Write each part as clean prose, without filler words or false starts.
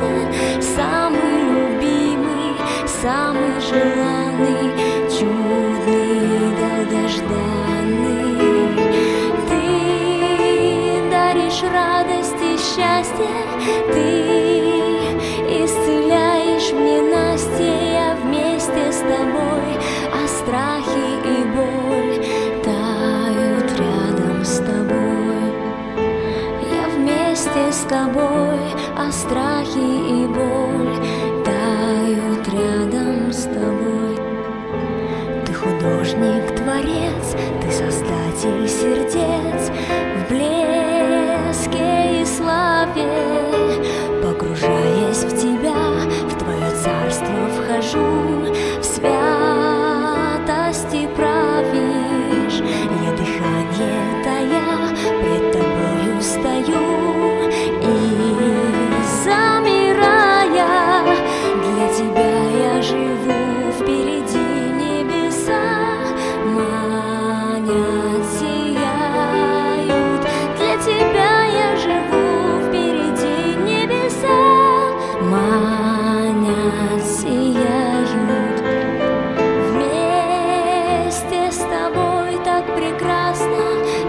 вальсе, самый любимый, самый желанный, чудный, долгожданный. Ты даришь радость и счастье, ты исцеляешь мне ненастье, я вместе с тобой, а страхи и боль тают рядом с тобой. Я вместе с тобой, а страхи и боль тают рядом с тобой. Ты художник, творец, ты создатель сердец, в блеске и славе, погружаясь в тебя, в твое царство вхожу, в святости правишь. Я дыхание тая, пред тобою стою и замирая, для тебя я живу, впереди небеса манят, сияют, для тебя я живу, впереди небеса манят, сияют. Вместе с тобой так прекрасно,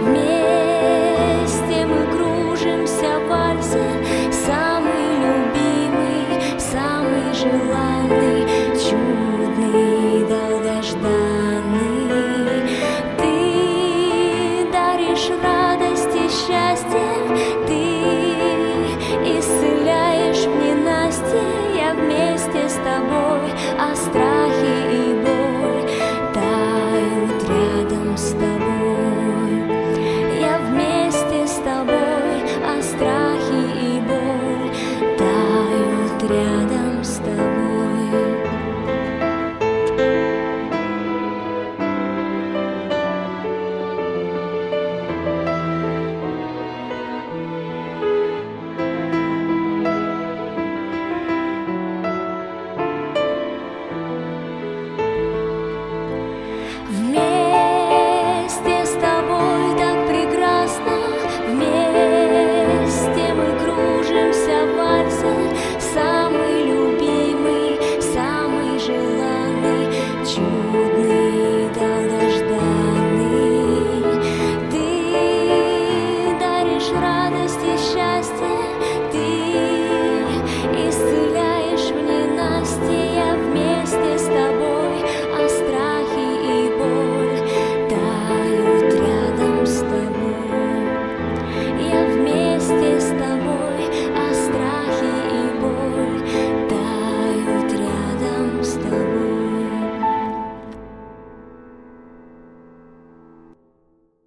вместе мы кружимся в вальсе, самый любимый, самый желанный, чудный, долгожданный. Ты даришь радость и счастье, ты исцеляешь мне ненастье, я вместе с тобой, а страхи и боль тают рядом с тобой. Я вместе с тобой, а страхи и боль тают рядом с тобой. Вместе с тобой так прекрасно, вместе мы кружимся в вальсе, самый любимый, самый желанный, чудный, долгожданный. Ты даришь радость и счастье, ты исцеляешь мне ненастье,